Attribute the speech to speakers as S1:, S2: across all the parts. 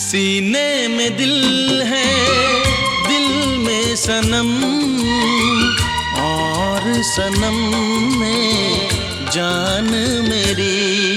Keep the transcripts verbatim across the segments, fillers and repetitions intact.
S1: सीने में दिल है, दिल में सनम, और सनम में जान मेरी।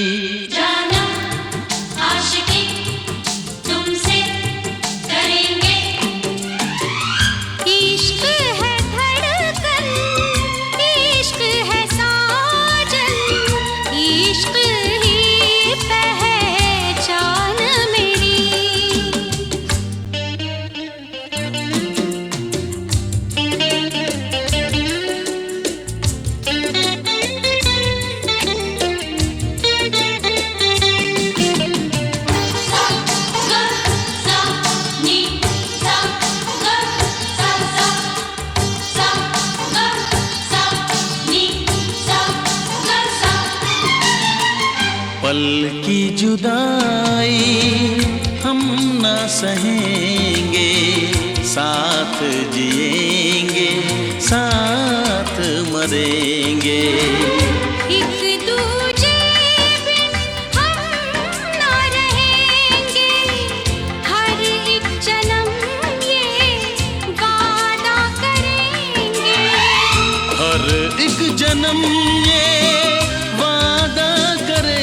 S1: पल की जुदाई हम न सहेंगे, साथ जिएंगे साथ मरेंगे।
S2: एक दूजे बिन हम न रहेंगे, हर एक जन्म ये वादा करेंगे।
S1: हर एक जन्म ये वादा करेंगे।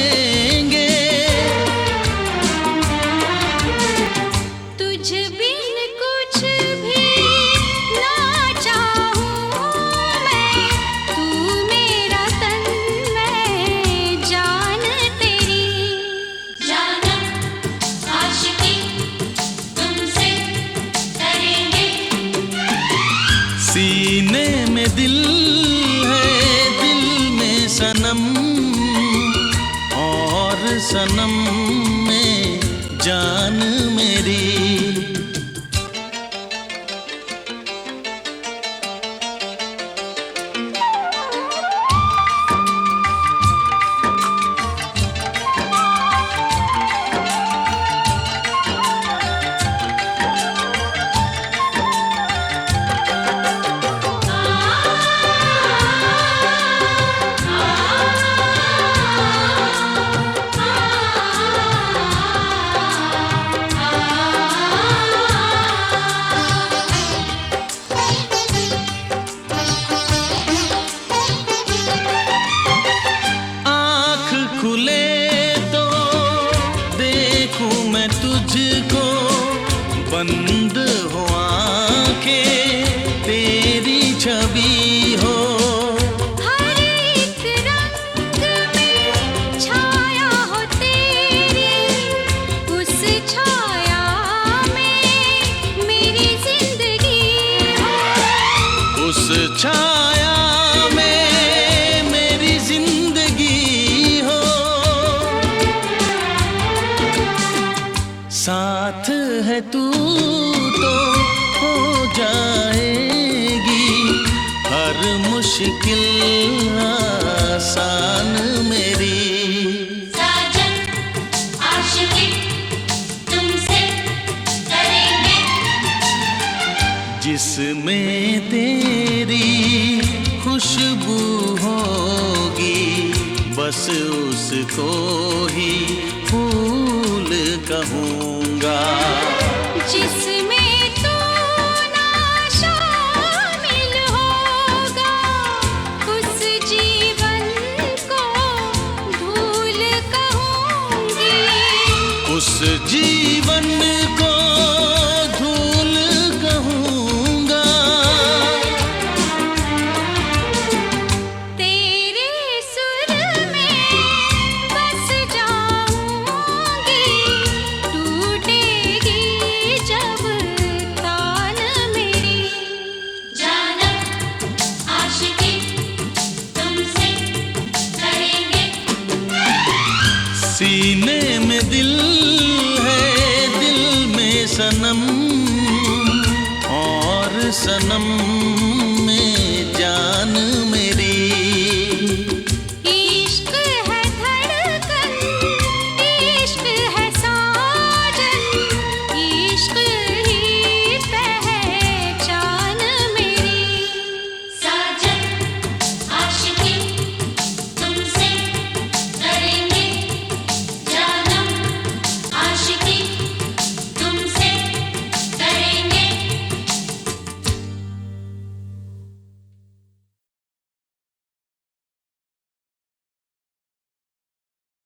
S1: सीने में दिल है, दिल में सनम, और सनम में जान मेरी। तुझको बंद हो आंखें, तेरी छवि हो।
S2: हर एक रंग में छाया हो तेरी, उस छाया में मेरी जिंदगी हो।
S1: उस छाया में मेरी जिंदगी हो। साथ है तू तो हो जाएगी हर मुश्किल आसान मेरी।
S2: साजन आशिकी तुमसे करेंगे,
S1: जिसमें तेरी खुशबू होगी, बस उसको ही फूल कहूँगा।
S2: जिसमें तू ना शामिल होगा, उस जीवन को धूल कहूँगी।
S1: उस जीवन को धूल कहूँगा।
S2: तेरे सुर में बस जाऊंगी, टूटेगी जब ताल मेरी। जानम आशिकी तुमसे करेंगे,
S1: सीने में दिल है, दिल में सनम, और सनम